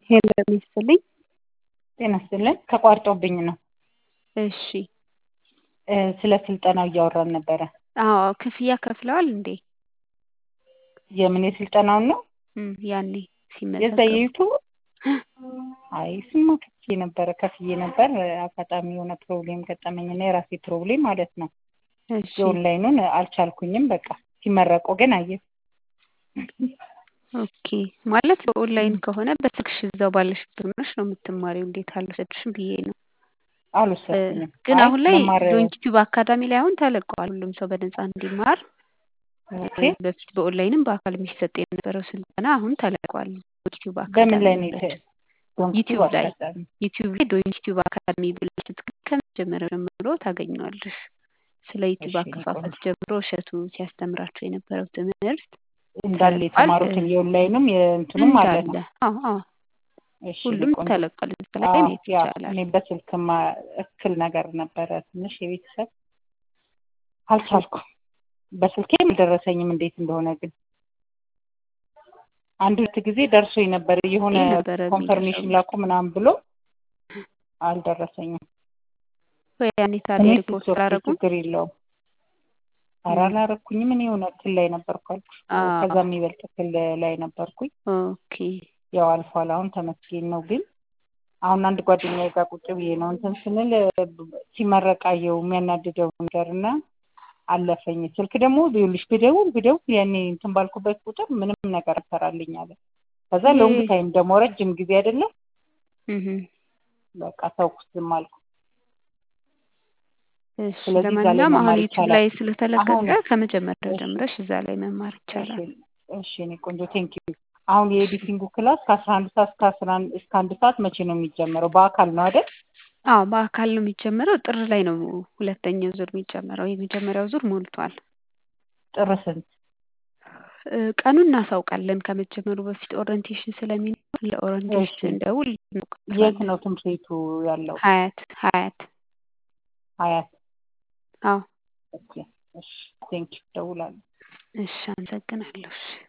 ሄሎ ይስጥልኝ። ጤና ይስጥልን። ተቋርጦብኝ ነው። እሺ። ስለ ስልጠናው እያወራን ነበረ። አዎ ክፍያ ከፍለዋል እንዴ? የምን የስልጠናውን ነው? ያኔ የዛ ሲመዘገቡ የዩቱብ አይ ስማ ከፍዬ ነበር። አጋጣሚ የሆነ ፕሮብሌም ገጠመኝና የራሴ ፕሮብሌም ማለት ነው። እሺ የኦንላይኑን አልቻልኩኝም። በቃ ሲመረቁ ግን አየህ። ኦኬ። ማለት በኦንላይን ከሆነ በስልክሽ እዛው ባለሽበት ሆነሽ ነው የምትማሪው። እንዴት አልወሰድሽም ብዬ ነው። አልወሰድኩኝም። ግን አይ አሁን ላይ መማር ዶንኪቲዩብ አካዳሚ ላይ አሁን ተለቀዋል። ሁሉም ሰው በነፃ እንዲማር። ኦኬ። በፊት በኦንላይንም በአካል የሚሰጥ የነበረው ስልጠና አሁን ተለቋል። ዶንኪቲዩብ በምን አካዳሚ ላይ ነው ብላችሁ ዩቲዩብ ዩቲዩብ ላይ አጋጣሚ? ዩቲዩብ ላይ ዶንኪቲዩብ አካዳሚ ብለሽ ስትገቢ ከመጀመሪያው ጀምሮ ታገኘዋለሽ። ስለ ዩቲዩብ እሺ አከፋፈት ጀምሮ እሸቱ ሲያስተምራቸው የነበረው ትምህርት እንዳለ ተለቋል። የተማሩትን የኦንላይኑም የእንትኑም ማለት እንዳለ ነው። አዎ እሺ ሁሉም ቆንጆ። ተለቋል። እዛ ላይ ማየት ያ ይቻላል። እኔ በስልክማ እክል ነገር ነበረ ትንሽ የቤተሰብ አልቻልኩም። በስልኬም አልደረሰኝም እንዴት እንደሆነ ግን አንድ ሁለት ጊዜ ደርሶኝ ነበር። የሆነ ነበረ ኮንፈርሜሽን የሚደርሰው ላኩ ምናምን ብሎ አልደረሰኝም። ወይ ያኔ ታዲያ እኔ ሪፖርት ሶፍት አላደረጉም? ችግር የለውም። ኧረ አላረኩኝም። እኔ የሆነ እክል ላይ ነበርኩ አልኩሽ እኮ። ከዛ የሚበልጥ እክል ላይ ነበርኩኝ። ኦኬ ያው አልፏል። አሁን ተመስገን ነው። ግን አሁን አንድ ጓደኛዬ ጋር ቁጭ ብዬ ነው እንትን ስንል ሲመረቅ አየሁ የሚያናድደው ነገር እና አለፈኝ። ስልክ ደግሞ ይኸውልሽ ብደውል ያኔ እንትን ባልኩበት ቁጥር ምንም ነገር አልሰራልኝ አለ። ከዛ ሎንግ ታይም ደግሞ ረጅም ጊዜ አይደለም በቃ ተውኩት፣ ዝም አልኩ። እሺ ስለዚህ እዛ ላይ ለማንኛውም አሁን መማር ዩቲዩብ ይቻላል። ላይ ስለተለቀቀ አሁን ከመጀመሪያው እሺ ጀምረሽ እዛ ላይ መማር እሺ ይቻላል። እሺ እኔ ቆንጆ ቴንኪው። አሁን የኤዲቲንጉ ክላስ ከ11 ሰዓት እስከ 1 ሰዓት መቼ ነው የሚጀመረው? በአካል ነው አይደል? አዎ በአካል ነው የሚጀመረው። ጥር ላይ ነው ሁለተኛው ዙር የሚጀመረው። የመጀመሪያው ዙር ሞልቷል። ጥር ስንት? ቀኑን እናሳውቃለን ከመጀመሩ በፊት ኦሪንቴሽን ስለሚኖር ለኦሪንቴሽን እሺ እንደውል የት እናውቃለን። ነው ትምህርት ቤቱ ያለው? ሀያት ሀያት። አዎ ኦኬ እሺ ቴንኪው። ደውላለሁ። እሺ አመሰግናለሁ። እሺ